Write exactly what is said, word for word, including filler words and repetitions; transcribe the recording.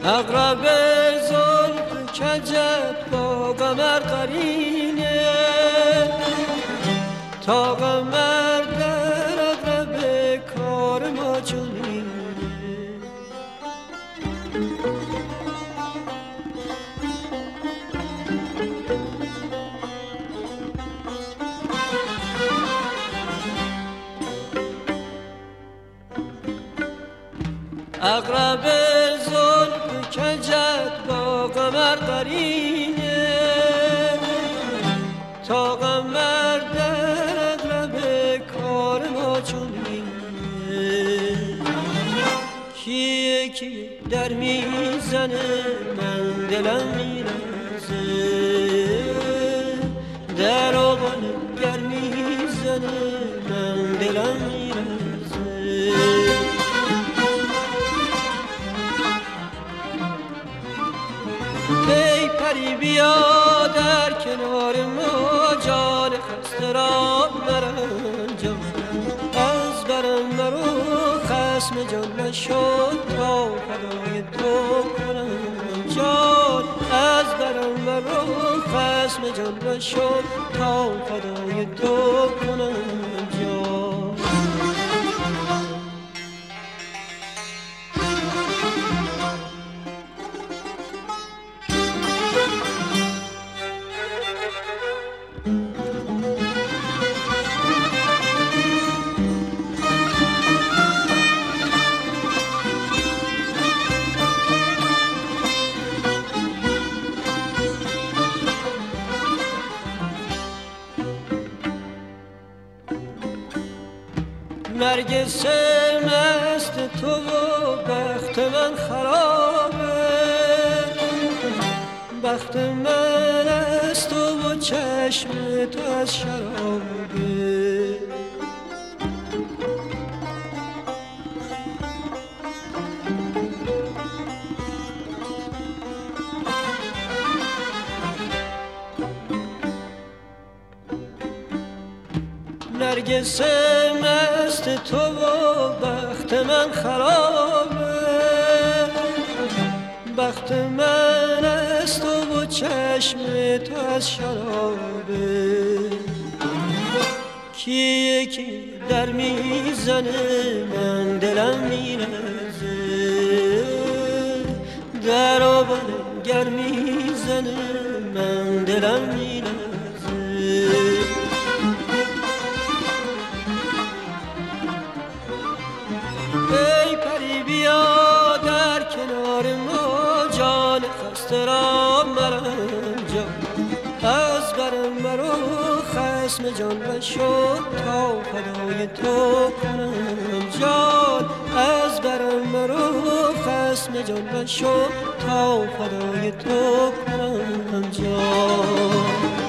اقرب زلف کجت با قمر قرینه تا قمر در اقرب کار ما چنینه اقرب زلف کجت با قمر قرینه تا قمر در اقرب کار ما چنینه کیه کی در میزنه من دلم میرزه در آغل گر میزنه من دلم میرزه ای پری بیا در کنار ما جان خسته را مرنجان از برم مرو خسم جان نشد تا فدای تو کنم جان از برم مرو خسم جان نشد تا فدای تو کنم جان نرگس مست تو و بخت من خرابه بخت من از تو و چشم تو از شرابه نرگس مست تو و بخت من خرابه بخت من از تو و چشم تو از شرابه کیه کی در میزنه من دلم میرزه در آبان گر میزنه من دلم میرزه ای پری بیا در کنار ما جان خسته را مرنجان از برم مرو خسم جان نشد تا فدای تو کنم جان از برم مرو خسم جان نشد تا فدای تو کنم جان